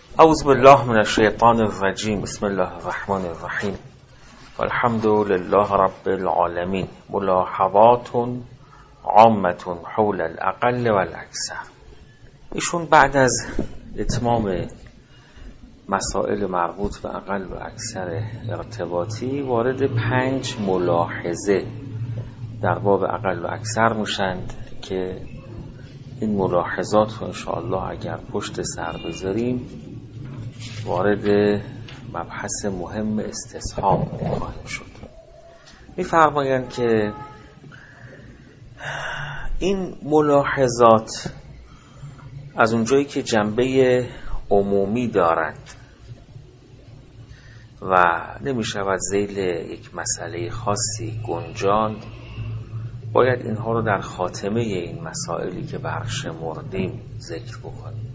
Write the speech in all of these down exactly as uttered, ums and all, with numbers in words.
اعوذ بالله من الشیطان الرجیم. بسم الله الرحمن الرحیم. والحمد لله رب العالمین. ملاحظات عامة حول الاقل والاکثر. ایشون بعد از اتمام مسائل مربوط به اقل و اکثر ارتباطی وارد پنج ملاحظه در باب اقل و اکثر میشند که این ملاحظات رو انشاءالله اگر پشت سر بذاریم وارد مبحث مهم استصحاب خواهیم شد. می‌فرمایند که این ملاحظات از اونجایی که جنبه عمومی دارد و نمی شود ذیل یک مسئله خاصی گنجاند، باید اینها رو در خاتمه این مسائلی که برشمردیم ذکر بکنیم.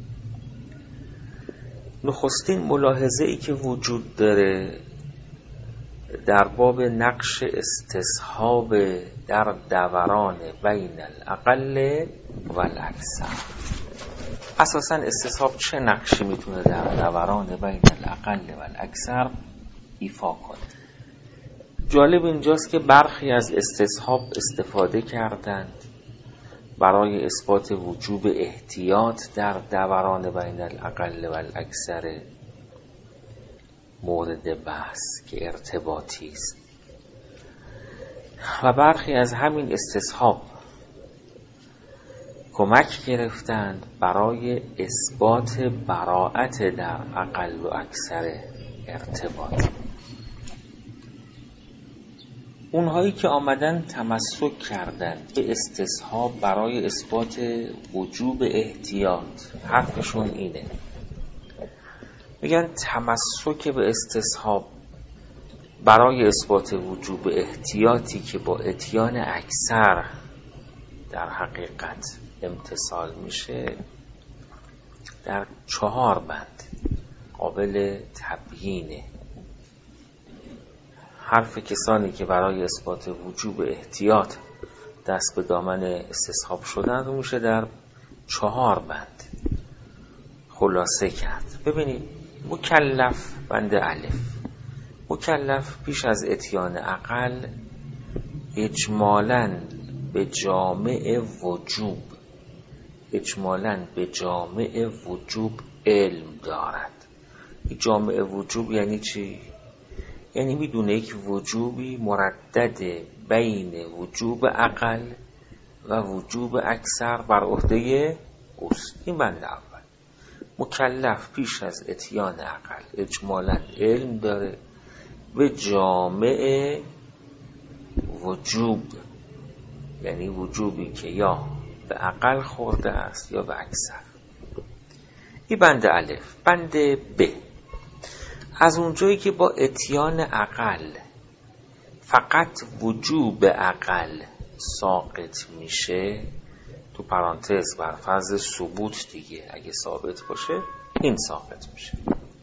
نخستین ملاحظه ای که وجود داره در باب نقش استصحاب در دوران بین الاقل و الاکثر. اساساً استصحاب چه نقشی میتونه در دوران بین الاقل و الاکثر ایفا کنه؟ جالب اینجاست که برخی از استصحاب استفاده کردند برای اثبات وجوب احتیاط در دوران بین الاقل و الاکثر مورد بحث که ارتباطی است، و برخی از همین استصحاب کمک گرفتند برای اثبات براءت در اقل و اکثر ارتباط. اونهایی که آمدن تمسک کردند به استصحاب برای اثبات وجوب احتیاط، حرفشون اینه، میگن تمسک به استصحاب برای اثبات وجوب احتیاطی که با اتیان اکثر در حقیقت امتصال میشه در چهار بند قابل تبیینه. حرف کسانی که برای اثبات وجوب احتیاط دست به دامن استصحاب شدن رو میشه در چهار بند خلاصه کرد. ببینید، مکلف بند الف، مکلف پیش از اتیان اقل اجمالاً به جامع وجوب اجمالاً به جامع وجوب علم دارد. جامع وجوب یعنی چی؟ یعنی میدونه یک وجوبی مردد بین وجوب اقل و وجوب اکثر بر عهده اوست. این بند اول. مکلف پیش از اتیان اقل اجمالاً علم داره به جامع وجوب، یعنی وجوبی که یا به اقل خورده است یا به اکثر. این بند الف. بند ب، از اونجایی که با اتیان اقل فقط وجوب اقل ساقط میشه، تو پرانتز بر فرض ثبوت دیگه، اگه ثابت باشه این ساقط میشه،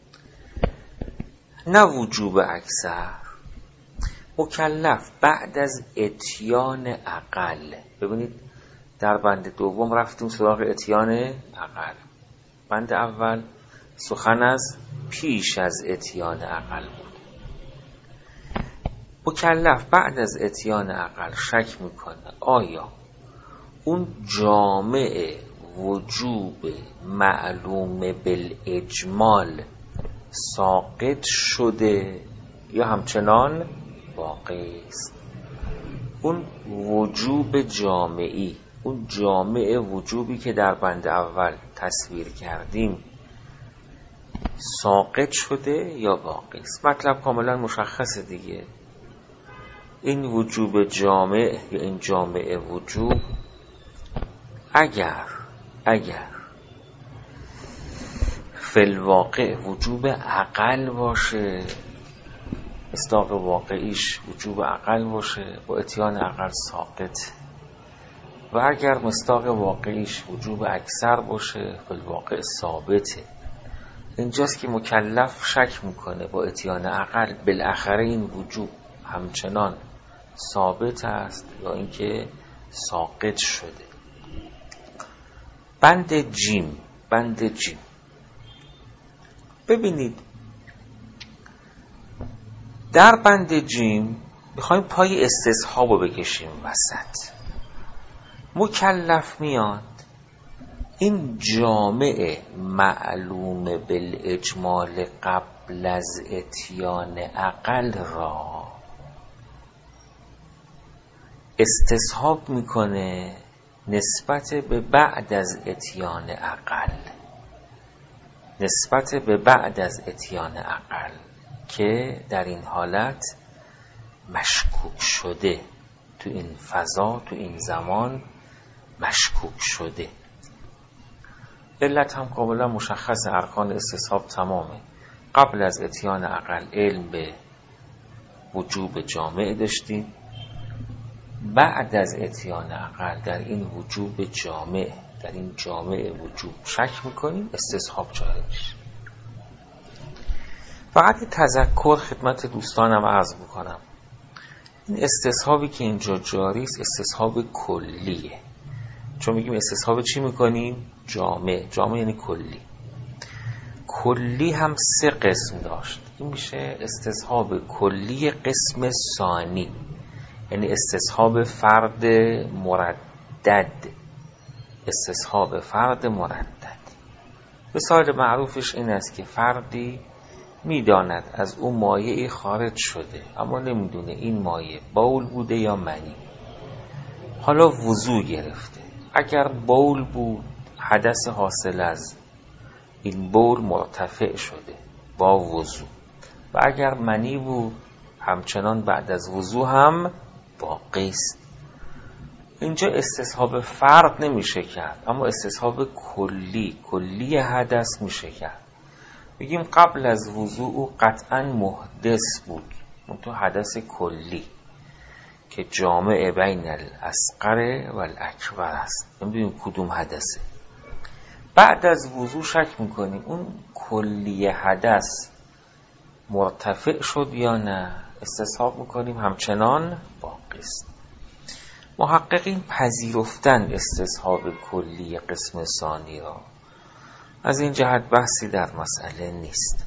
نه وجوب اکثر. مکلف بعد از اتیان اقل، ببینید در بند دوم رفتیم سراغ اتیان اقل، بند اول سخن از پیش از اتیان اقل بود. مکلف بعد از اتیان اقل شک میکنه آیا اون جامع وجوب معلوم بالاجمال ساقط شده یا همچنان باقی است. اون وجوب جامعی، اون جامع وجوبی که در بند اول تصویر کردیم ساقط شده یا باقی است. مطلب کاملا مشخصه دیگه. این وجوب جامع یا این جامع وجوب اگر اگر فی الواقع وجوب اقل باشه، مصداق واقعیش وجوب اقل باشه، با اتیان اقل ساقط، و اگر مصداق واقعیش وجوب اکثر باشه فی الواقع ثابته. اینجاست که مکلف شک میکنه با اتیان اقل بالاخره این وجوب همچنان ثابت است یا اینکه ساقط شده. بند جیم، بند جیم ببینید در بند جیم میخوایم پای استصحاب رو بکشیم وسط. مکلف میاد این جامع معلوم بالاجمال قبل از اتیان عقل را استصحاب میکنه نسبت به بعد از اتیان عقل، نسبت به بعد از اتیان عقل که در این حالت مشکوک شده، تو این فضا تو این زمان مشکوک شده. علت هم کاملا مشخص، ارکان استصحاب تمامه. قبل از اتیان عقل علم به وجوب جامع داشتیم، بعد از اتیان عقل در این وجوب جامع، در این جامع وجوب شک میکنیم، استصحاب جاری میشه. فقط تذکر خدمت دوستانم عرض میکنم، این استصحابی که اینجا جاری است استصحاب کلیه. چون میگیم استصحاب چی میکنیم؟ جامع. جامع یعنی کلی. کلی هم سه قسم داشت. این میشه استصحاب کلی قسم ثانی، یعنی استصحاب فرد مردد. استصحاب فرد مردد مثال معروفش این است که فردی میداند از اون مایعی خارج شده اما نمیدونه این مایع بول بوده یا منی. حالا وضو گرفته. اگر بول بود حدث حاصل از این بول مرتفع شده با وضو، و اگر منی بود همچنان بعد از وضو هم باقی است. اینجا استصحاب فرد نمیشه کرد، اما استصحاب کلی کلی حدث میشه کرد. بگیم قبل از وضو او قطعا محدث بود، اون تو حدث کلی که جامع بین الاصغر و الاکبر است، نمیدونیم کدوم حدثه. بعد از وضو شک میکنیم اون کلی حدث مرتفع شد یا نه، استصحاب میکنیم همچنان باقی است. محققین پذیرفتن استصحاب کلی قسم ثانی را، از این جهت بحثی در مسئله نیست.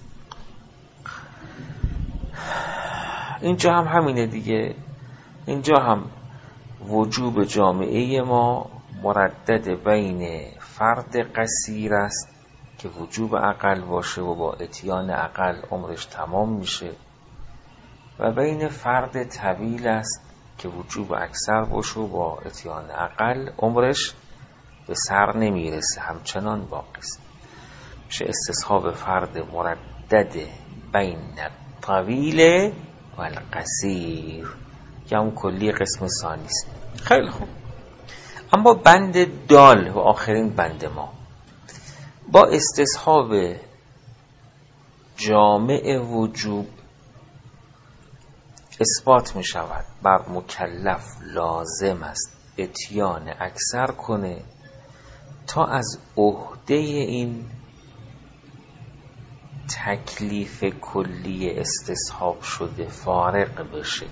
اینجا هم همینه دیگه. اینجا هم وجوب جامعه ما مردد بین فرد قصیر است که وجوب عقل باشه و با اتیان عقل عمرش تمام میشه، و بین فرد طویل است که وجوب اکثر باشه و با اتیان عقل عمرش به سر نمیرسه، همچنان باقی است. میشه استصحاب فرد مردد بین طویل و القصیر که همون کلی قسم ثانی است. خیلی خوب. اما بند دال و آخرین بند ما با استصحاب جامع وجوب اثبات می شود بر مکلف لازم است اتیان اکثر کنه تا از عهده این تکلیف کلی استصحاب شده فارغ بشه.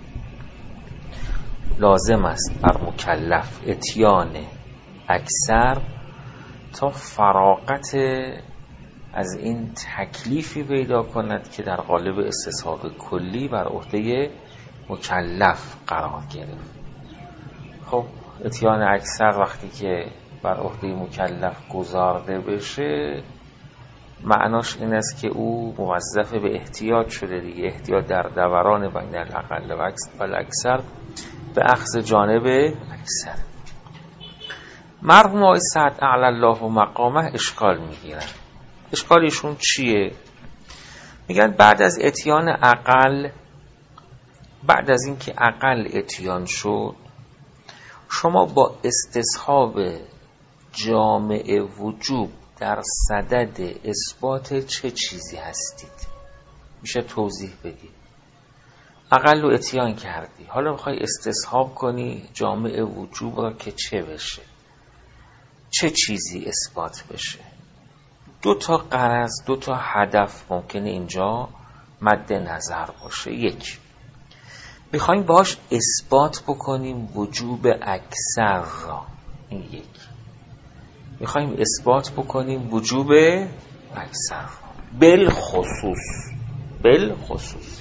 لازم است بر مکلف اتیان اکثر تا فراغت از این تکلیفی پیدا کند که در قالب استصحاب کلی بر عهده مکلف قرار گرفت. خب اتیان اکثر وقتی که بر عهده مکلف گذارده بشه معناش این است که او موظف به احتیاط شده دیگه. احتیاط در دوران بین الاقل و الاکثر به اخذ جانب اکثر. مرحوم آقای سعد اعلی الله مقامه اشکال میگیرن. اشکالشون چیه؟ میگن بعد از اتیان عقل، بعد از اینکه عقل اتیان شد، شما با استصحاب جامع وجوب در صدد اثبات چه چیزی هستید؟ میشه توضیح بدید. عقل رو اتیان کردی، حالا میخوای استصحاب کنی جامع وجوب را که چه بشه، چه چیزی اثبات بشه. دو تا غرض، دو تا هدف ممکنه اینجا مد نظر باشه. یک، میخوایم باش اثبات بکنیم وجوب اکثر را، این یک. میخوایم اثبات بکنیم وجوب اکثر را. بالخصوص بالخصوص.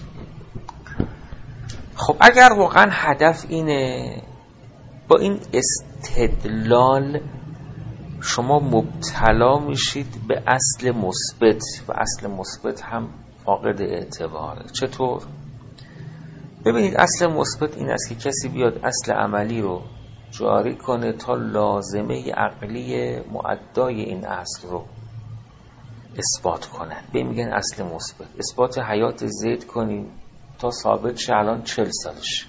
خب اگر واقعا هدف اینه، با این استدلال شما مبتلا میشید به اصل مثبت و اصل مثبت هم فاقد اعتباره. چطور؟ ببینید اصل مثبت این است که کسی بیاد اصل عملی رو جاری کنه تا لازمه عقلی معدای این اصل رو اثبات کنه. به میگن اصل مثبت. اثبات حیات زید کنیم تا ثابت شه الان چل سالش،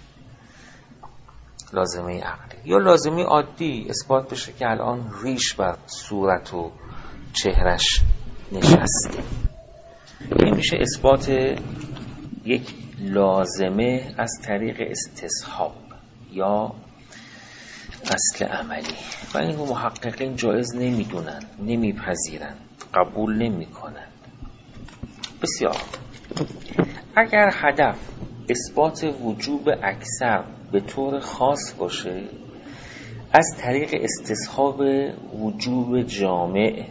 لازمه عقلی. یا لازمه عادی اثبات بشه که الان ریش بر صورت و چهرش نشسته. این میشه اثبات یک لازمه از طریق استصحاب یا اصل عملی. و این محققین جایز نمیدونن، نمیپذیرن، قبول نمیکنن. بسیار. اگر هدف اثبات وجوب اکثر به طور خاص باشه، از طریق استصحاب وجوب جامع،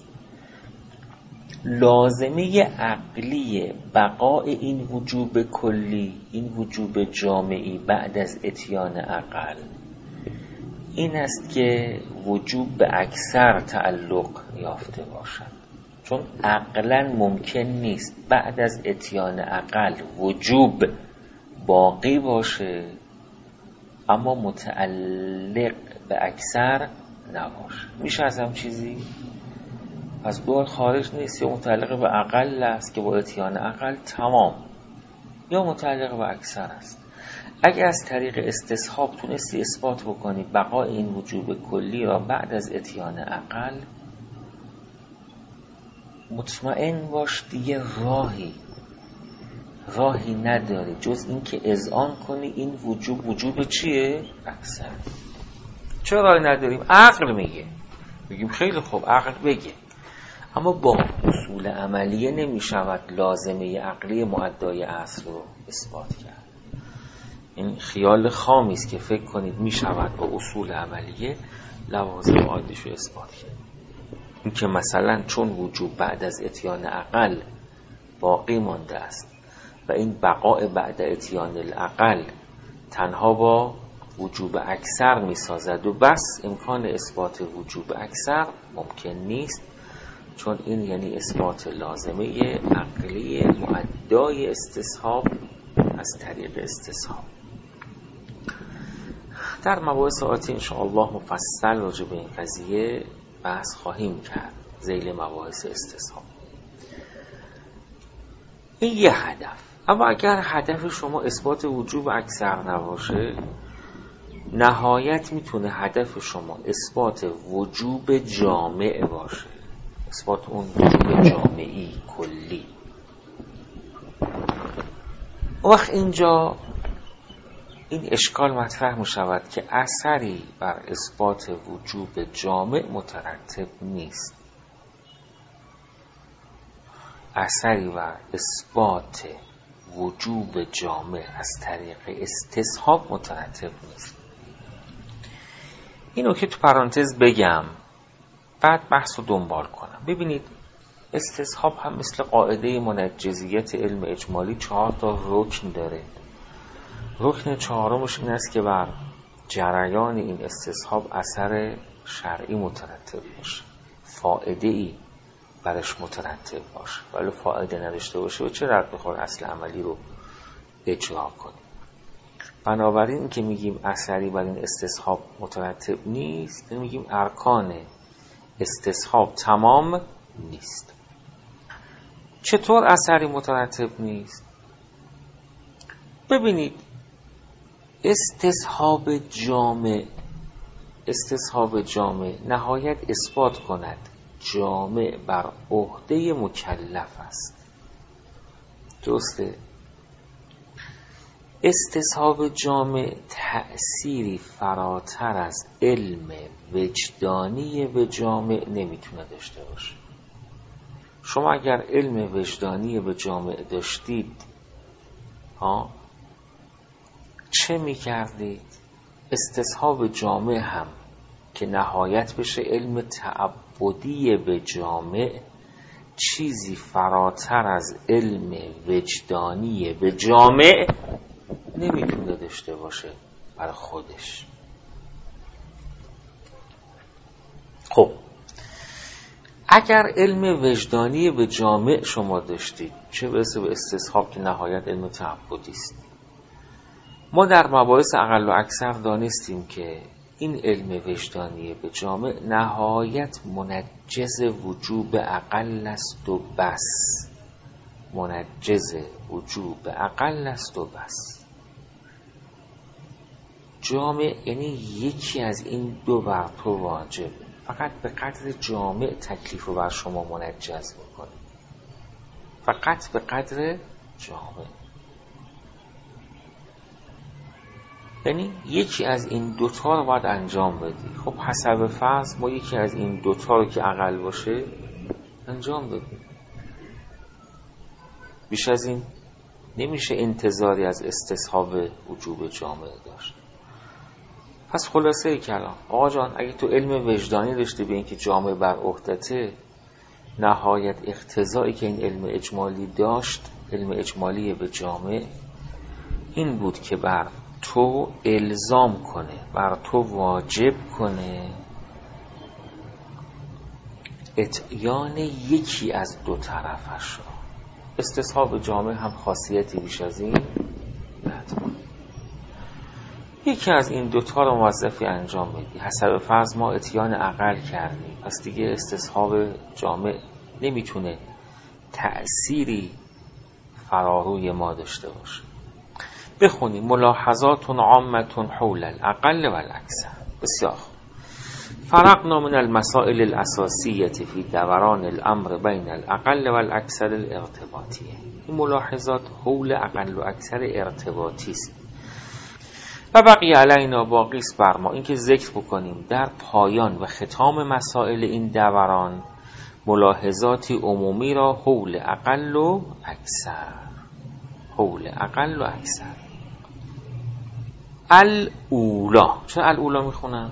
لازمه عقلی بقای این وجوب کلی، این وجوب جامعی بعد از اتیان عقل، این است که وجوب به اکثر تعلق یافته باشد. چون عقلا ممکن نیست بعد از اتیان عقل وجوب باقی باشه اما متعلق به اکثر نباشه. میشه از هم چیزی؟ از دور خارج نیست. یا متعلق به عقل است که با اتیان عقل تمام، یا متعلق به اکثر است. اگر از طریق استصحاب تونستی اثبات بکنی بقای این وجوب کلی را بعد از اتیان عقل، مطمئن باش دیگه راهی راهی نداری جز این که اذعان کنی این وجوب وجوب چیه؟ اکثر. چرا راهی نداریم؟ عقل میگه. بگیم خیلی خوب عقل بگه، اما با اصول عملیه نمیشود لازمه عقلی معدای اصل رو اثبات کرد. این خیال خامی است که فکر کنید میشود با اصول عملیه لوازم عادیش رو اثبات کرد. این که مثلا چون وجوب بعد از اتیان عقل باقی مانده است و این بقاء بعد اتیان العقل تنها با وجوب اکثر می سازد و بس، امکان اثبات وجوب اکثر ممکن نیست، چون این یعنی اثبات لازمه عقلی معدای استصحاب از طریق استصحاب. در مباحث آتی انشاءالله مفصل راجع به این قضیه بحث خواهیم کرد ذیل مباحث استصحاب. این یه هدف. اما اگر هدف شما اثبات وجوب اکثر نباشه، نهایت میتونه هدف شما اثبات وجوب جامع باشه، اثبات اون وجوب جامعی کلی. وقت اینجا این اشکال مطرح می شود که اثری بر اثبات وجوب جامع مترتب نیست. اثری بر اثبات وجوب جامع از طریق استصحاب مترتب نیست. اینو که تو پرانتز بگم بعد بحث رو دنبال کنم. ببینید استصحاب هم مثل قاعده منجزیت علم اجمالی چهار تا رکن داره. رکن چهارمش این است که بر جریان این استصحاب اثر شرعی مترتب باشه، فائده ای برش مترتب باشه. ولی فائده نداشته باشه و چه رد بخور اصل عملی رو اجرا کنیم. بنابراین این که میگیم اثری بر این استصحاب مترتب نیست، میگیم ارکان استصحاب تمام نیست. چطور اثری مترتب نیست؟ ببینید استصحاب جامع استصحاب جامع نهایت اثبات کند جامع بر عهده مکلف است. درسته؟ استصحاب جامع تأثیری فراتر از علم وجدانی به جامع نمیتونه داشته باشه. شما اگر علم وجدانی به جامع داشتید ها چه میکردید؟ استصحاب جامع هم که نهایت بشه علم تعبدی به جامع چیزی فراتر از علم وجدانی به جامع نمیتونه داشته باشه برای خودش. خب اگر علم وجدانی به جامع شما داشتید، چه برسه به استصحاب که نهایت علم تعبدی است. ما در مباحث اقل و اکثر دانستیم که این علم وجدانی به جامع نهایت منجز وجوب اقل است و بس. منجز وجوب اقل است و بس. جامع یعنی یکی از این دو بر تو واجب، فقط به قدر جامع تکلیف رو بر شما منجز میکنه، فقط به قدر جامع. یعنی یکی از این دوتا رو باید انجام بدی. خب حسب فرض ما یکی از این دوتا رو که اقل باشه انجام بدیم. بیش از این نمیشه انتظاری از استصحاب وجوب جامع داشت. پس خلاصه کلام آقا جان، اگه تو علم وجدانی داشتی به اینکه جامع بر عهدته، نهایت اقتضایی که این علم اجمالی داشت، علم اجمالی به جامع، این بود که بر تو الزام کنه، بر تو واجب کنه اتیان یکی از دو طرفش رو. استصحاب جامع هم خاصیتی بیش از این نداره. یکی از این دوتا رو موظفی انجام بدی. حسب فرض ما اتیان اقل کردیم، پس دیگه استصحاب جامع نمیتونه تأثیری فراروی ما داشته باشه. بخونیم ملاحظات عامة حول الاقل و الاکثر. بسیار فرقنا من المسائل الاساسیه فی دوران الامر بین الاقل و الاکثر الارتباطیه. این ملاحظات حول اقل و اکثر ارتباطی است. و بقی علینا باقی است بر ما اینکه ذکر بکنیم در پایان و ختام مسائل این دوران ملاحظاتی عمومی را حول اقل و اکثر. حول اقل و اکثر. الاولا. چرا الاولا میخونم؟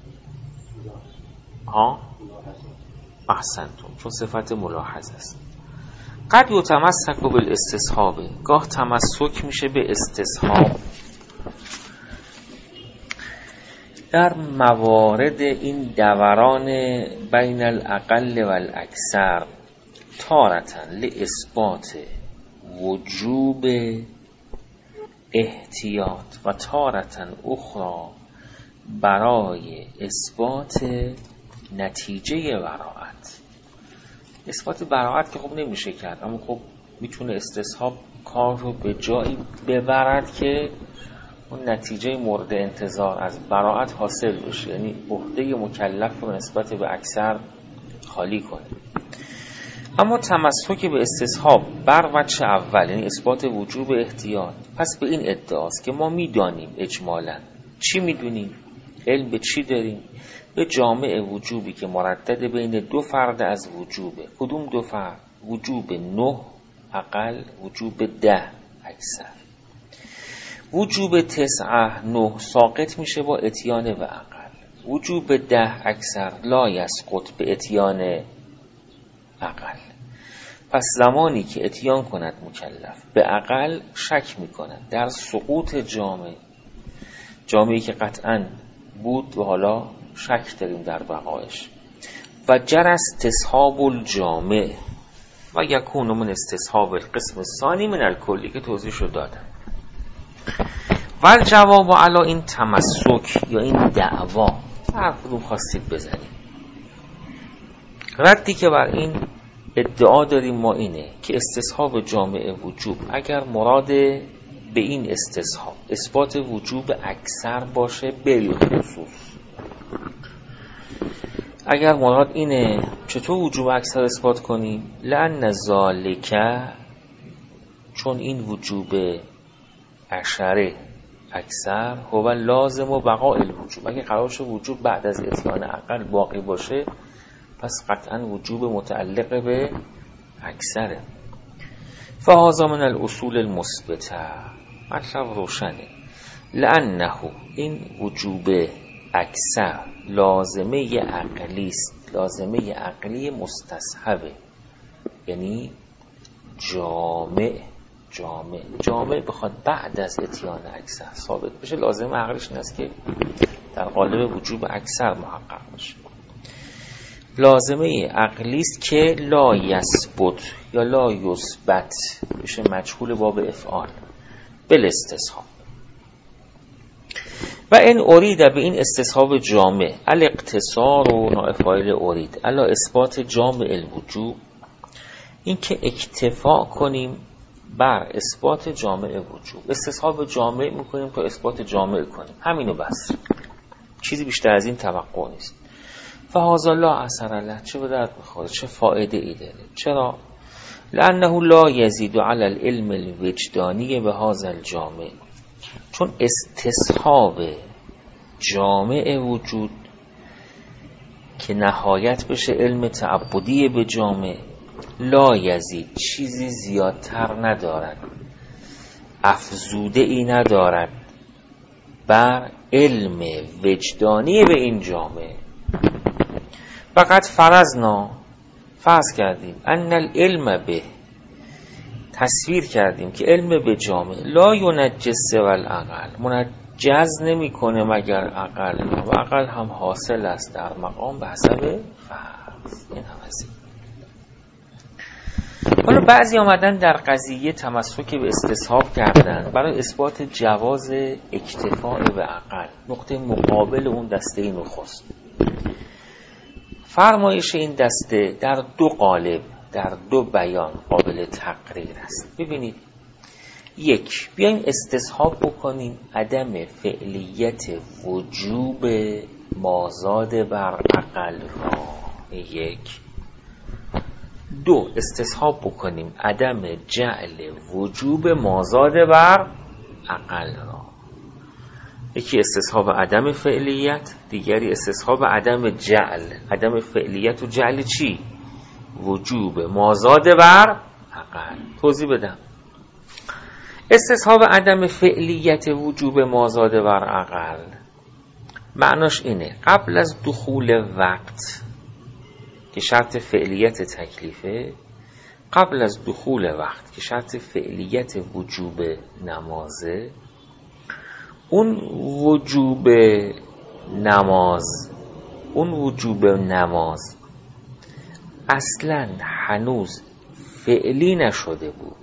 ها؟ احسنتون، چون صفت ملاحظه است. قد یتمسک بالاستصحاب، گاه تمسک میشه به استصحاب در موارد این دوران بین الاقل و الاکثر، تارةً لاثبات وجوب احتیاط و تارةً اخرى برای اثبات نتیجه براءت. اثبات براءت که خب نمیشه کرد، اما خب میتونه استصحاب کار رو به جایی ببرد که اون نتیجه مورد انتظار از براءت حاصل بشه، یعنی عهده مکلف رو نسبت به اکثر خالی کنه. اما تمسک به استصحاب بر وجه اول، یعنی اثبات وجوب احتیاط، پس به این ادعاست که ما میدانیم اجمالاً. چی میدونیم؟ علم به چی داریم؟ به جامع وجوبی که مردد بین دو فرد از وجوبه. کدوم دو فرد؟ وجوب نه اقل، وجوب ده اکثر. وجوب تسعه نه ساقط میشه با اتیان و اقل. وجوب ده اکثر لا یسقط به اتیان اقل. پس زمانی که اتیان کند مکلف به اقل، شک میکند در سقوط جامع، جامعی که قطعاً بود و حالا شک داریم در بقایش. و جر استصحاب الجامع و یکون من استصحاب القسم الثانی من الکلی که توضیح شد دادم. و جواب علی این تمسک یا این دعوا، هر کدوم خواستید بزنید. ردی که بر این ادعا داریم ما اینه که استصحاب جامع وجوب اگر مراد به این استصحاب اثبات وجوب اکثر باشه، بالخصوص اگر مراد اینه چطور وجوب اکثر اثبات کنیم؟ لأن ذالک، چون این وجوب عشره اکثر هو لازم و بقاء الوجوب. اگه قرار شه وجوب بعد از اتیان اقل باقی باشه، پس قطعا وجوب متعلق به اکثره. فهذا من الاصول المثبته. مطلب روشنه. لانه این وجوب اکثر لازمه عقلی است، لازمه عقلی مستصحبه. یعنی جامع جامع جامع بخواد بعد از اتیان اکثر ثابت بشه، لازم عقلش این است که در قالب وجوب اکثر محقق بشه. لازمه عقلی است که لا یثبت یا لا یثبت بشه مجهول باب افعال بالاستصحاب. و این ارید به این استصحاب جامع الاقتصار و نائب فاعل ارید الا اثبات جامع الوجوب، این که اکتفا کنیم بر اثبات جامع وجوب. استصحاب جامع میکنیم تا اثبات جامع کنیم، همینو بس، چیزی بیشتر از این توقع نیست. فهذا لا اثر له، چه به درد میخوره، چه فایده ای داره. چرا؟ لانه لا یزید علی العلم الوجدانی به هذا الجامع، چون استصحاب جامع وجود که نهایت بشه علم تعبدی به جامع، لا یزید چیزی زیادتر ندارد، افزوده ای ندارد بر علم وجدانی به این جامع. فقط فرضنا، فرض کردیم، ان العلم به، تصویر کردیم که علم به جامع لا ینجس والعقل، منجز نمی کنه مگر عقل، و عقل هم حاصل است در مقام به حسب فرض. این هم هستی. حالا بعضی آمدن در قضیه تمسک به استصحاب کردن برای اثبات جواز اکتفاء به عقل، نقطه مقابل اون دسته نخست. فرمایش این دسته در دو قالب، در دو بیان قابل تقریر است. ببینید، یک، بیایم استصحاب بکنیم عدم فعلیت وجوب مازاد بر عقل را. یک. دو، استصحاب بکنیم عدم جعل وجوب مازاد بر عقل را. یکی استصحاب عدم فعلیت، دیگری استصحاب عدم جعل. عدم فعلیت و جعل چی؟ وجوب مازاد بر عقل. توضیح بدم. استصحاب عدم فعلیت وجوب مازاد بر عقل معناش اینه: قبل از دخول وقت که شرط فعلیت تکلیفه، قبل از دخول وقت که شرط فعلیت وجوب نمازه، اون وجوب نماز اون وجوب نماز اصلا هنوز فعلی نشده بود.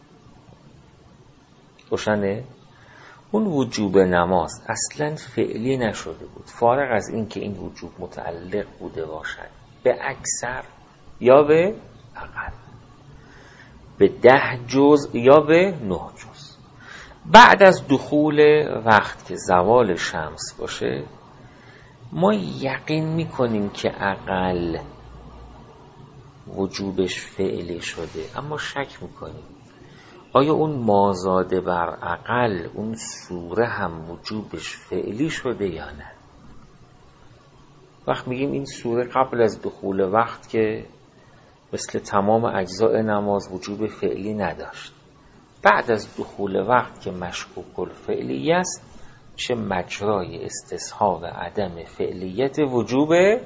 روشنه؟ اون وجوب نماز اصلا فعلی نشده بود، فارغ از این که این وجوب متعلق بوده باشد به اکثر یا به اقل، به ده جز یا به نه جز. بعد از دخول وقت که زوال شمس باشه، ما یقین میکنیم که اقل وجوبش فعلی شده، اما شک میکنیم آیا اون مازاده بر اقل، اون سوره هم وجوبش فعلی شده یا نه. وقت میگیم این سوره قبل از دخول وقت که مثل تمام اجزاء نماز وجوب فعلی نداشت، بعد از دخول وقت که مشکوک الفعلی است، چه مجرای استصحاب عدم فعلیت وجوب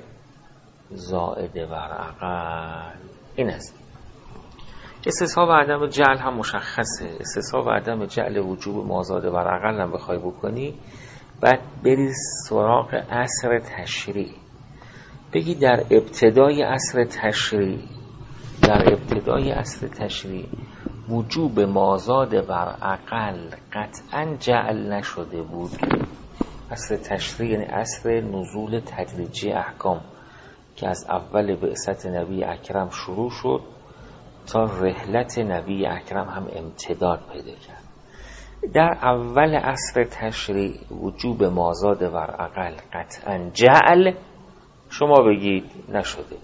زائده بر عقل. این است. استصحاب عدم جعل هم مشخصه. استصحاب عدم جعل وجوب مازاده بر عقل هم بخوای بکنی، بعد بری سراغ عصر تشریع، بگی در ابتدای عصر تشریع در ابتدای عصر تشریع وجوب مازاده بر عقل قطعا جعل نشده بود. عصر تشریع یعنی عصر نزول تدریجی احکام که از اول بعثت نبی اکرم شروع شد تا رحلت نبی اکرم هم امتداد پیدا کرد. در اول عصر تشریع وجوب مازاد بر عقل قطعا جعل شما بگید نشده.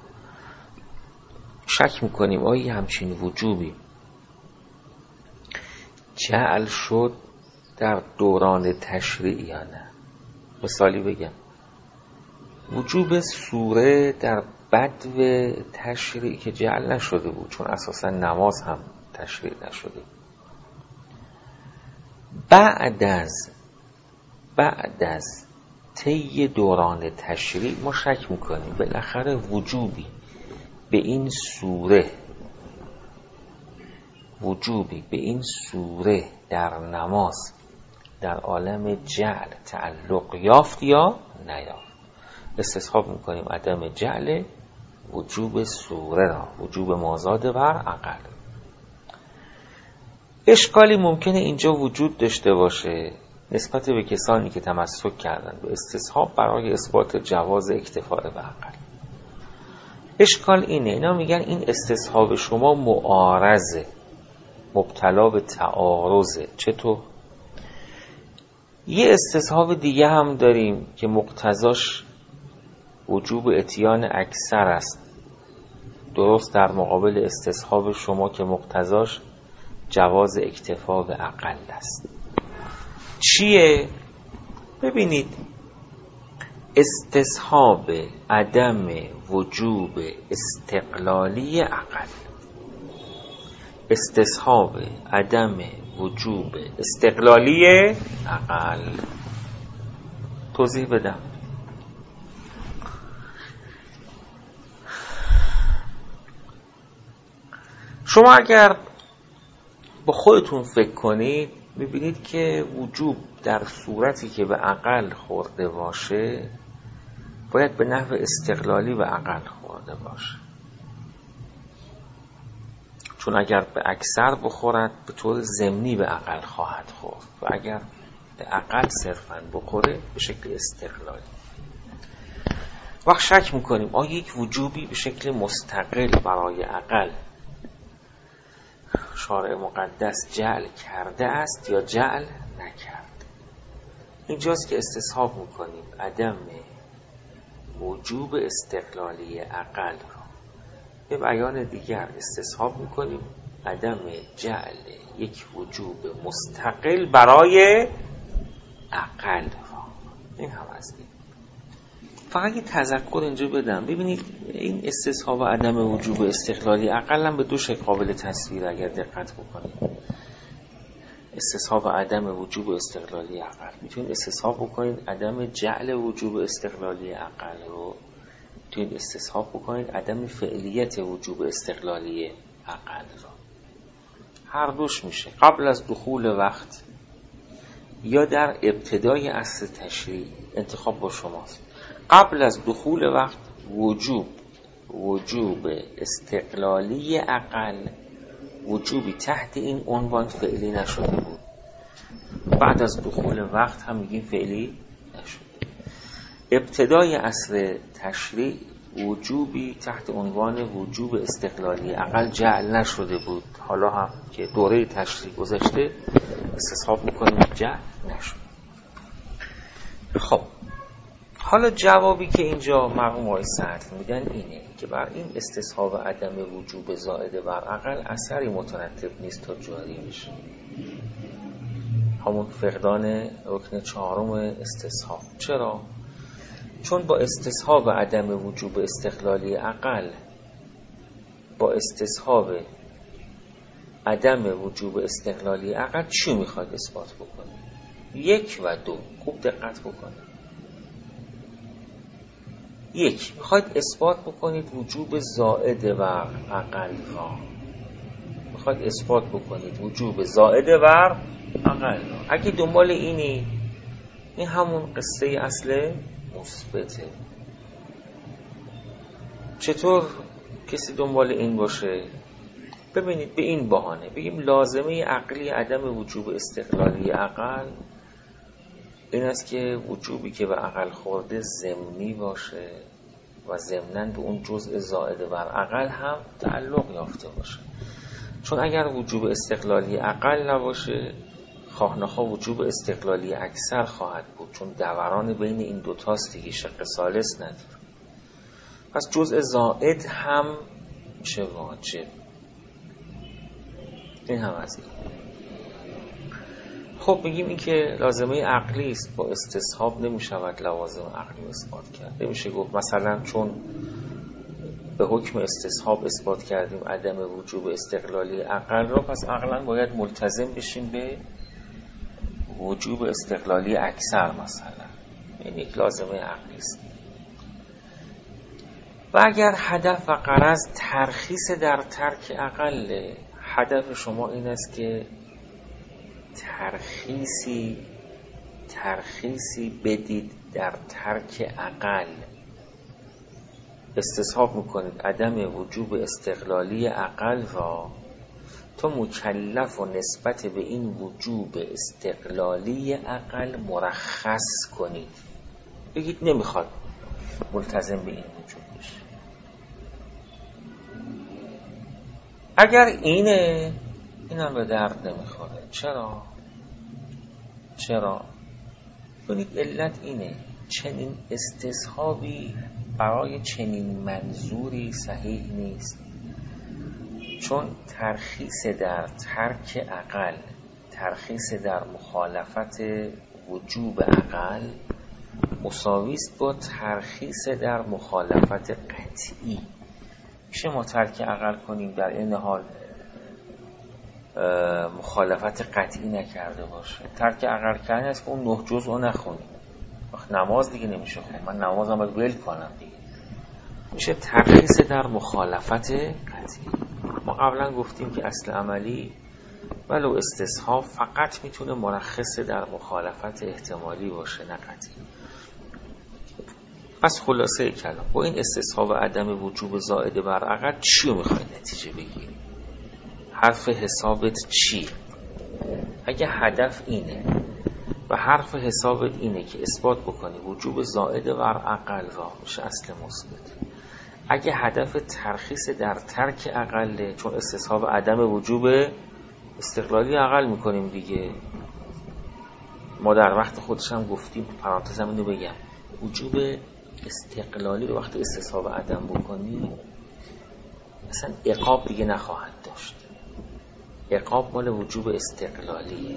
شک میکنیم آیا همچین وجوبی جعل شد در دوران تشریع یا نه. مثالی بگم، وجوب سوره در بدو تشریع که جعل نشده بود، چون اساسا نماز هم تشریع نشده. بعد از بعد از طی دوران تشریع ما شک میکنیم بالاخره وجوبی به این سوره وجوبی به این سوره در نماز در عالم جعل تعلق یافت یا نیافت. استصحاب میکنیم عدم جعل وجوب سوره را، وجوب مازاد بر عقل. اشکالی ممکنه اینجا وجود داشته باشه نسبت به کسانی که تمسک کردن به استصحاب برای اثبات جواز اکتفاء به عقل. اشکال اینه، اینا میگن این استصحاب شما معارضه، مبتلا به تعارضه. چطور؟ یه استصحاب دیگه هم داریم که مقتضاش وجوب اتیان اکثر است، درست در مقابل استصحاب شما که مقتضاش جواز اکتفا به عقل است. چیه؟ ببینید، استصحاب عدم وجوب استقلالی عقل، استصحاب عدم وجوب استقلالی عقل. توضیح بدم. شما اگر با خودتون فکر کنید میبینید که وجوب در صورتی که به عقل خورده باشه باید به نحو استقلالی به عقل خورده باشه، چون اگر به اکثر بخورد به طور ضمنی به عقل خواهد خورد و اگر به عقل صرفاً بخوره به شکل استقلالی. وقت شک میکنیم آیا یک وجوبی به شکل مستقل برای عقل شارع مقدس جعل کرده است یا جعل نکرده. اینجاست که استصحاب میکنیم عدم وجوب استقلالی عقل را. به بیان دیگر استصحاب میکنیم عدم جعل یک وجوب مستقل برای عقل را. این هم از این. فقط یه تذکر اینجا بدم. ببینید این استصحاب عدم وجوب استقلالی عقل هم به دو شکل قابل تصویر اگر دقت بکنید. استصحاب عدم وجوب استقلالی عقل میتونید استصحاب بکنید عدم جعل وجوب استقلالی عقل رو، میتونید استصحاب بکنید عدم فعلیت وجوب استقلالی عقل رو. هر دوش میشه قبل از دخول وقت یا در ابتدای اصل تشریع. انتخاب با شماست. قبل از دخول وقت وجوب وجوب استقلالی عقل وجوبی تحت این عنوان فعلی نشده بود. بعد از دخول وقت هم میگیم فعلی نشده. ابتدای اصل تشریع وجوبی تحت عنوان وجوب استقلالی عقل جعل نشده بود. حالا هم که دوره تشریع گذشته استصحاب میکنیم جعل نشده. خب حالا جوابی که اینجا مرحوم آقای سعد میدن اینه که بر این استصحاب عدم وجوب زائد بر عقل اثری مترتب نیست تا جاری میشه. همون فقدان رکن چهارم استصحاب. چرا؟ چون با استصحاب عدم وجوب استقلالی عقل با استصحاب عدم وجوب استقلالی عقل چی میخواد اثبات بکنه؟ یک و دو. خوب دقت بکنید. یک، میخواید اثبات بکنید وجوب زائد بر عقل را. میخواید اثبات بکنید وجوب زائد بر عقل را. اگه دنبال اینی، این همون قصه اصل مثبته. چطور کسی دنبال این باشه؟ ببینید به این بهانه بگیم لازمه عقلی عدم وجوب استقلالی عقل این است که وجوبی که به عقل خورده ضمنی باشه و ضمناً به اون جزء زائد بر عقل هم تعلق یافته باشه. چون اگر وجوب استقلالی عقل نباشه خواه نخواه وجوب استقلالی اکثر خواهد بود، چون دوران بین این دوتاست دیگه، شق ثالث نداره. پس جزء زائد هم میشه واجب. این هم از این. خب میگیم این که لازمه عقلی است، با استصحاب نمیشود لوازم عقلی اثبات کرد. نمیشه گفت مثلا چون به حکم استصحاب اثبات کردیم عدم وجوب استقلالی عقل را، پس عقلا باید ملتزم بشیم به وجوب استقلالی اکثر مثلا. این یک لازمه عقلی است. و اگر هدف و غرض ترخیص در ترک عقل، هدف شما این است که ترخیصی ترخیصی بدید در ترک عقل. استصحاب میکنید عدم وجوب استقلالی عقل را تا مکلف و نسبت به این وجوب استقلالی عقل مرخص کنید. بگید نمیخواد ملتزم به این وجوب بشه. اگر اینه، اینم به درد نمیخوره. چرا؟ چرا؟ کنید علت اینه، چنین استصحابی برای چنین منظوری صحیح نیست، چون ترخیص در ترک عقل، ترخیص در مخالفت وجوب عقل مساوی است با ترخیص در مخالفت قطعی. میشه ما ترک عقل کنیم در این حال مخالفت قطعی نکرده باشه؟ ترک عقل کردن است که اون نه جزء نخونیم. وقت نماز دیگه نمیشه خون، من نمازم باید ول کنم دیگه. میشه ترخیص در مخالفت قطعی. ما قبلا گفتیم که اصل عملی ولو استصحاب فقط میتونه مرخص در مخالفت احتمالی باشه، نه قطعی. پس خلاصه کلام، با این استصحاب عدم وجوب زائد بر عقل چی رو میخوای نتیجه بگیری؟ حرف حسابت چیه؟ اگه هدف اینه و حرف حسابت اینه که اثبات بکنی وجوب زائد بر عقل را، میشه اصل مثبت. اگه هدف ترخیص در ترک عقله، چون استصحاب عدم وجوب استقلالی عقل میکنیم دیگه. ما در وقت خودش هم گفتیم، پرانتزم اینو بگم، وجوب استقلالی رو وقتی استصحاب عدم بکنی اصلا عقاب دیگه نخواهد داشت. عقاب مال وجوب استقلالیه.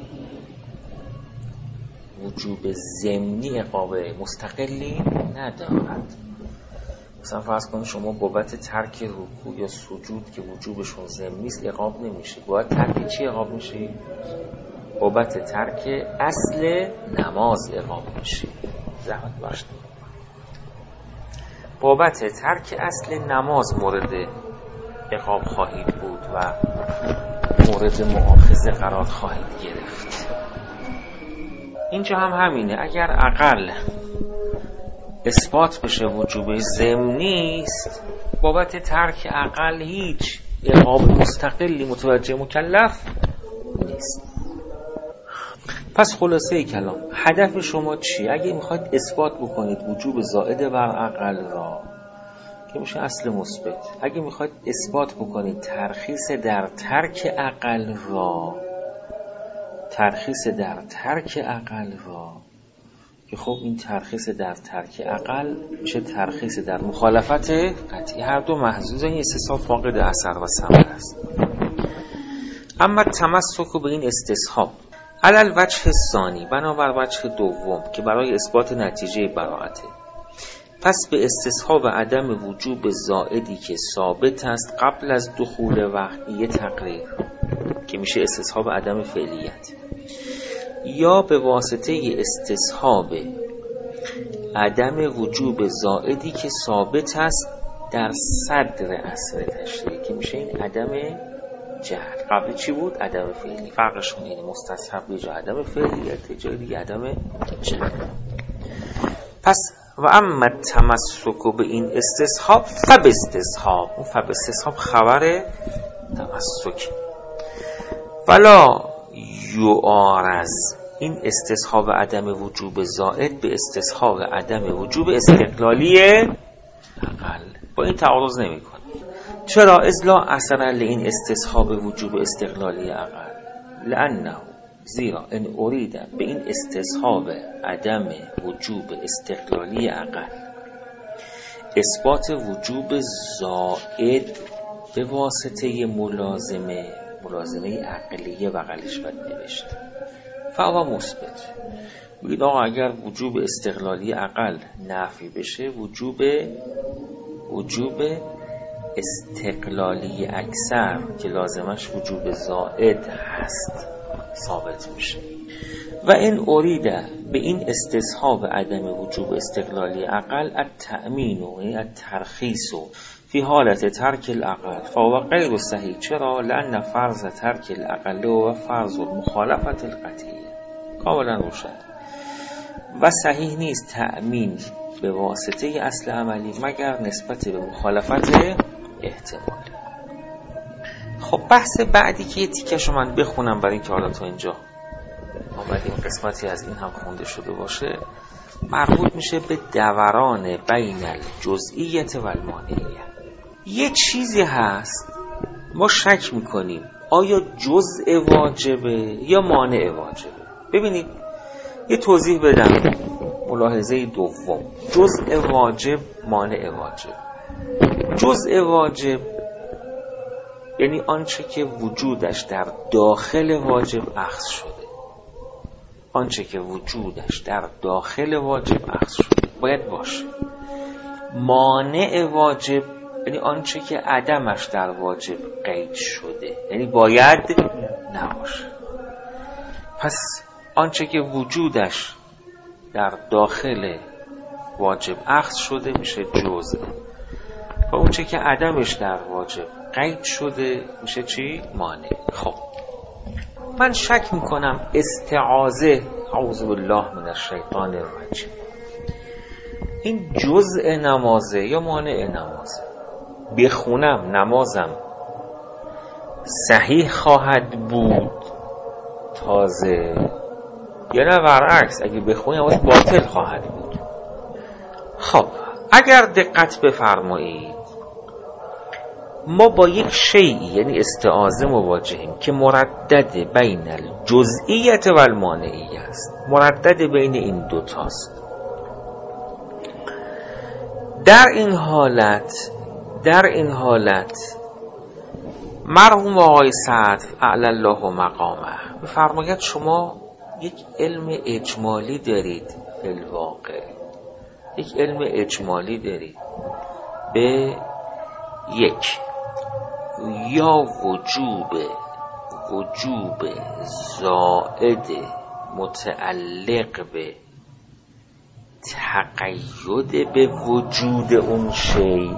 وجوب ضمنی عقاب مستقلی ندارد. مثلا فرض کنید شما بابت ترک رکوع یا سجود که وجوبشون ضمنی است عقاب نمیشه. باید ترک چی عقاب میشه؟ بابت ترک اصل نماز عقاب میشه. زحمت باشید. بابت ترک اصل نماز مورد عقاب خواهید بود و مورد مؤاخذه قرار خواهید گرفت. اینجا هم همینه. اگر عقل اثبات بشه وجوب ضمنی است، بابت ترک عقل هیچ عقاب مستقلی متوجه مکلف نیست. پس خلاصه کلام، هدف شما چی؟ اگه میخواید اثبات بکنید وجوب زائد بر عقل را که میشه اصل مثبت، اگه میخواید اثبات بکنید ترخیص در ترک عقل را، ترخیص در ترک عقل را که خب این ترخیص در ترک عقل میشه ترخیص در مخالفت قطعی. هر دو محظوظ این استصحاب فاقد اثر و ثمر است. اما تمسک به این استصحاب علل وجه ثانی، بنابر وجه دوم که برای اثبات نتیجه براءته، پس به استصحاب عدم وجوب زائدی که ثابت است قبل از دخول وقعی تقریر که میشه استصحاب عدم فعلیت، یا به واسطه استصحاب عدم وجوب زائدی که ثابت است در صدر اصل تشریع که میشه این عدم جهل. قبل چی بود؟ عدم فعلی. فرقشون اینه، مستصحب یه جا عدم فعلیت، جای دیگه عدم جهل. پس و اما تمسک به این استصحاب فب استصحاب، اون فب استصحاب خبر تمسک. ولا یعارض، این استصحاب عدم وجوب زائد به استصحاب عدم وجوب استقلالی عقل با این تعارض نمی کنه. چرا؟ اذ لا اثر لین استصحاب وجوب استقلالی عقل، لانه، زیرا ان ارید به این استصحاب عدم وجوب استقلالی عقل اثبات وجوب زائد به واسطه ملازمه ملازمه عقلیه بغلش باید نوشت فهو مثبت. بگید آقا اگر وجوب استقلالی عقل نفی بشه، وجوب وجوب استقلالی اکثر که لازمش وجوب زائد هست ثابت میشه. و این اریده به این استصحاب عدم وجوب استقلالی عقل التأمین و الترخیص فی حالت ترک الاقل فهو غیر صحیح. چرا؟ لأن فرض ترک الاقل و فرض مخالفت القطعیه. کاملا روشن. و صحیح نیست تأمین به واسطه اصل عملی مگر نسبت به مخالفت احتمالی. خب بحث بعدی که یه تیکشو من بخونم برای اینکه حالا تا اینجا آمدیم قسمتی از این هم خونده شده باشه، مربوط میشه به دوران بین الجزئیت و المانعیه. یه چیزی هست ما شک میکنیم آیا جزء واجبه یا مانع واجبه. ببینید یه توضیح بدم. ملاحظه دوم، جزء واجب، مانع واجب. جزء واجب یعنی آنچه که وجودش در داخل واجب اخذ شده. آنچه که وجودش در داخل واجب اخذ شده باید باشه. مانع واجب یعنی آنچه که عدمش در واجب قید شده، یعنی باید نباشه. پس آنچه که وجودش در داخل واجب اخذ شده میشه جزء و اونچه که عدمش در واجب قید شده میشه چی؟ مانع. خب من شک میکنم استعاذه، اعوذ بالله من الشیطان الرجیم، این جزء نمازه یا مانع نمازه. بخونم نمازم صحیح خواهد بود تازه، یا نه برعکس اگه بخونی نماز باطل خواهد بود. خب اگر دقت بفرمایید ما با یک شیئی یعنی استعاذه مواجهیم که مردد بین الجزئیت و المانعیه است، مردد بین این دوتاست. در این حالت در این حالت مرحوم آقای سعد اعلی الله مقامه بفرماید شما یک علم اجمالی دارید، فی الواقع یک علم اجمالی دارید به یک، یا وجوب وجوب زائد متعلق به تقید به وجود اون شیء،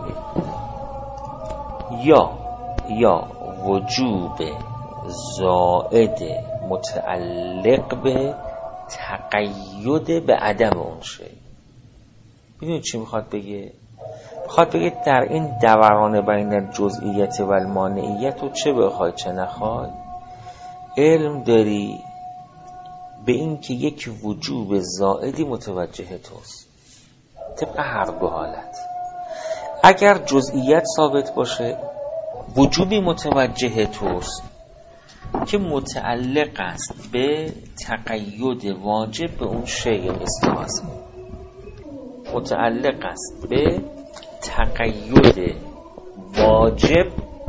یا یا وجوب زائد متعلق به تقید به عدم اون شیء. ببینید چی میخواد بگه؟ میخواد بگه در این دوران بین الجزئیت و المانعیت و چه بخوای چه نخوای علم داری به این که یک وجوب زائدی متوجه توست طبق هر دو حالت. اگر جزئیت ثابت باشه وجوبی متوجه توست که متعلق است به تقید واجب به اون شیء استعاذه، متعلق است به تقید واجب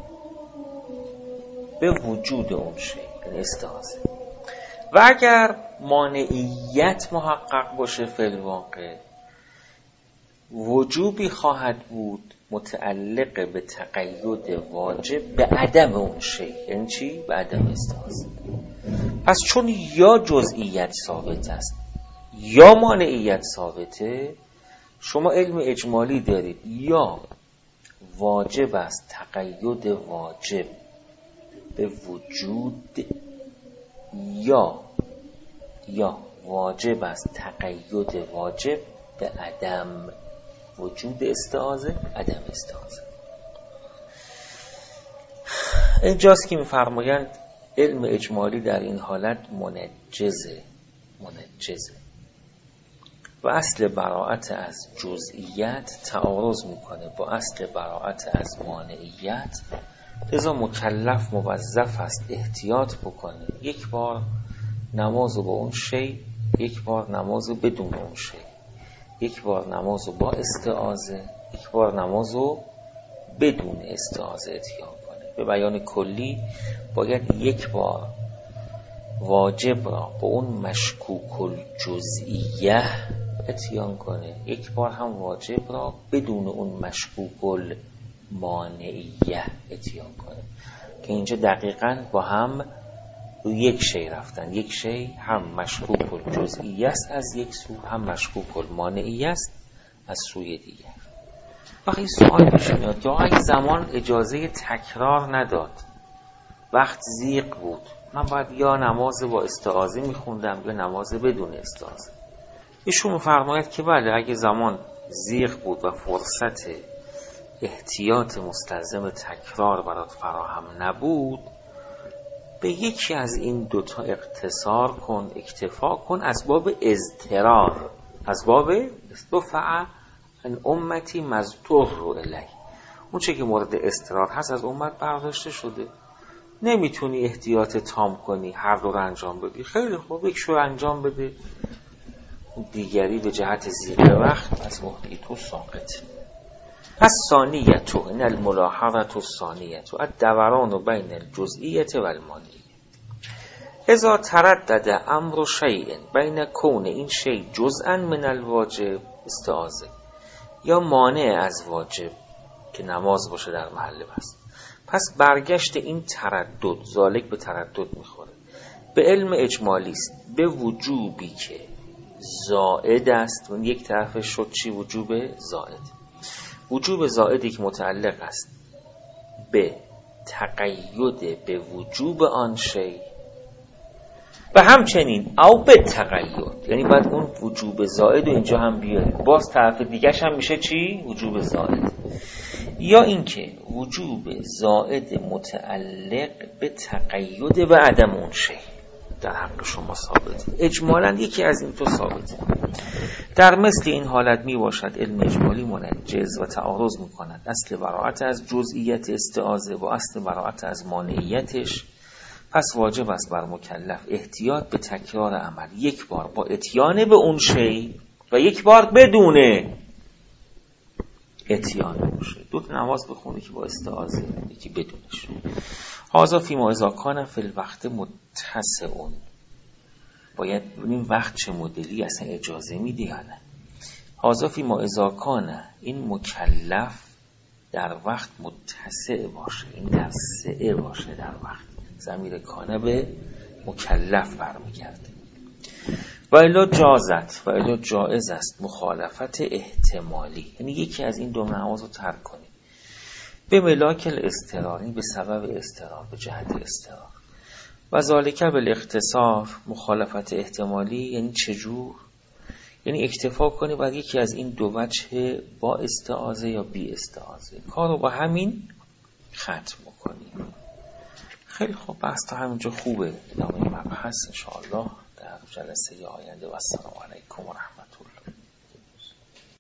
به وجود اون شیء استعاذه. و اگر مانعیت محقق باشه فی الواقع وجوبی خواهد بود متعلق به تقید واجب به عدم اون شیء. یعنی چی؟ به عدم استعاذه. پس چون یا جزئیت ثابت است یا مانعیت ثابته، شما علم اجمالی دارید یا واجب است تقید واجب به وجود، یا یا واجب است تقید واجب به عدم وجود استعاذه، عدم استعاذه. اینجاست که می‌فرمایند علم اجمالی در این حالت منجزه منجزه و اصل براءت از جزئیت تعارض میکنه با اصل براءت از مانعیت، لذا مکلف موظف است احتیاط بکنه یک بار نمازو با اون شی، یک بار نمازو بدون اون شی، یک بار نمازو با استعاذه، یک بار نمازو بدون استعاذه اتیان کنه. به بیان کلی باید یک بار واجب را با اون مشکوک الجزئیه اتیان کنه، یک بار هم واجب را بدون اون مشکوک المانعیه اتیان کنه، که اینجا دقیقاً با هم یک شی رفتن. یک شی هم مشکوک الجزئیه است از یک سو، هم مشکوک المانعیه است از سوی دیگر. وقتی سوال پیش میاد که اگه زمان اجازه تکرار نداد، وقت زیق بود، من باید یا نماز با استعاذه میخوندم یا نماز بدون استعاذه. ایشون میفرماید که بله، اگه زمان زیق بود و فرصت احتیاط مستلزم تکرار برات فراهم نبود، به یکی از این دوتا اقتصار کن، اکتفا کن، از باب اضطرار، از باب استفع ان امتی مضطر الیه، اون چه که مورد اضطرار هست از امت برداشته شده، نمیتونی احتیاط تام کنی هر دو رو انجام بدی، خیلی خوب یک شو انجام بده، دیگری به جهت زیق وقت از عهده تو ساقط. پس ثانیت این الملاحظه الثانیه الدوران بین الجزئیه و المانیه. اذا تردد امر شیء بین کون این شیء جزءا من الواجب استعاذه یا مانع از واجب که نماز باشه در محل بس، پس برگشت این تردد ذالک به تردد میخوره، به علم اجمالی است، به وجوبی که زائد است. اون یک طرفش شد چی؟ وجوب زائد. وجوب زائدی که متعلق است به تقید به وجوب آن شی و همچنین او به تقید، یعنی باید اون وجوب زائد و اینجا هم بیاره، باز طرف دیگرش هم میشه چی؟ وجوب زائد. یا اینکه وجوب زائد متعلق به تقید و عدم اون شی در حق شما ثابت، اجمالاً یکی از این تو ثابت. در مثل این حالت می باشد علم اجمالی منجز و تعارض می کند اصل براءت از جزئیت استعاذه و اصل براءت از مانعیتش، پس واجب است بر مکلف احتیاط به تکرار عمل، یک بار با اتیان به اون شی و یک بار بدون اتیان باشه. دو تا نماز بخونه که با استعاذه، یکی بدونش. هذا فیما اذا کان فی الوقت متسع، باید ببینیم وقت چه مدلی اصلا اجازه میده یا نه. هذا فیما اذا کان، این مکلف در وقت متسع باشه، این در سعه باشه در وقت، ضمیر کانه به مکلف برمیگرده. و الا جازت، و الا جائز است مخالفت احتمالی، یعنی یکی از این دو نماز رو ترک کنی به ملاک الاضطراری، به سبب اضطرار، به جهت اضطرار. و ذالک بالاختصار، مخالفت احتمالی یعنی چجور؟ یعنی اکتفا کنی بر یکی از این دو وجه با استعاذه یا بی استعاذه، کارو با همین ختم کنی. خیلی خوب، بحث تا همینجا خوبه. ادامه مبحث انشاءالله در جلسه آینده. و السلام علیکم و رحمت الله.